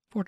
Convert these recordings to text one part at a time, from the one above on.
For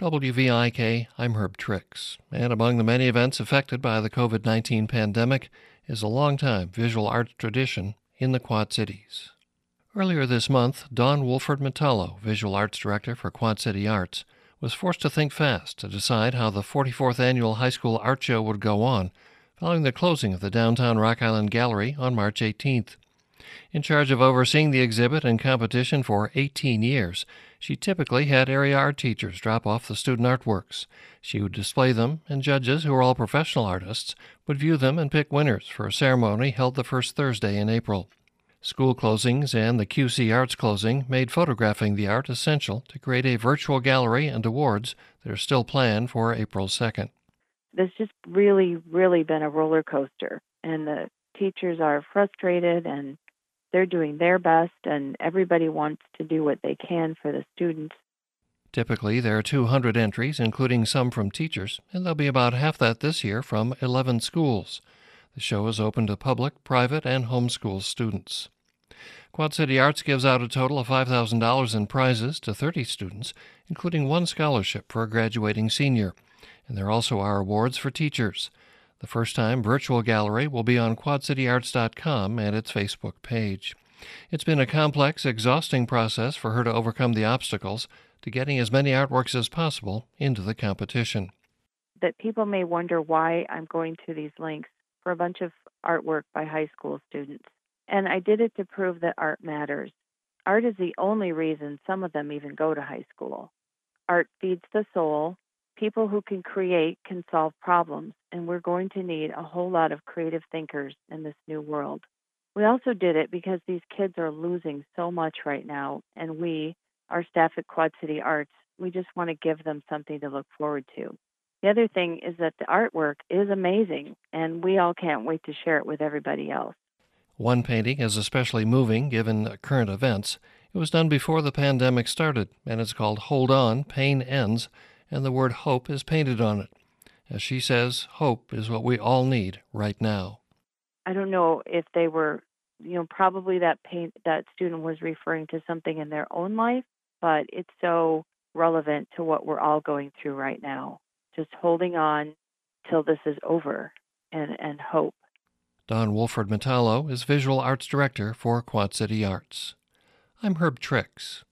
WVIK, I'm Herb Trix, and among the many events affected by the COVID-19 pandemic is a longtime visual arts tradition in the Quad Cities. Earlier this month, Dawn Wolford Metallo, Visual Arts Director for Quad City Arts, was forced to think fast to decide how the 44th Annual High School Art Show would go on, following the closing of the downtown Rock Island Gallery on March 18th. In charge of overseeing the exhibit and competition for 18 years, she typically had area art teachers drop off the student artworks. She would display them, and judges, who are all professional artists, would view them and pick winners for a ceremony held the first Thursday in April. School closings and the QC Arts closing made photographing the art essential to create a virtual gallery and awards that are still planned for April 2nd. There's just really been a roller coaster, and the teachers are frustrated and they're doing their best, and everybody wants to do what they can for the students. Typically, there are 200 entries, including some from teachers, and there'll be about half that this year from 11 schools. The show is open to public, private, and homeschool students. Quad City Arts gives out a total of $5,000 in prizes to 30 students, including one scholarship for a graduating senior. And there also are awards for teachers. The first-time virtual gallery will be on quadcityarts.com and its Facebook page. It's been a complex, exhausting process for her to overcome the obstacles to getting as many artworks as possible into the competition. That people may wonder why I'm going to these links for a bunch of artwork by high school students. And I did it to prove that art matters. Art is the only reason some of them even go to high school. Art feeds the soul. People who can create can solve problems, and we're going to need a whole lot of creative thinkers in this new world. We also did it because these kids are losing so much right now, and we, our staff at Quad City Arts, we just want to give them something to look forward to. The other thing is that the artwork is amazing, and we all can't wait to share it with everybody else. One painting is especially moving given current events. It was done before the pandemic started, and it's called Hold On, Pain Ends, and the word hope is painted on it. As she says, hope is what we all need right now. I don't know if they were, probably that student was referring to something in their own life, but it's so relevant to what we're all going through right now. Just holding on till this is over and hope. Dawn Wolford Metallo is Visual Arts Director for Quad City Arts. I'm Herb Trix.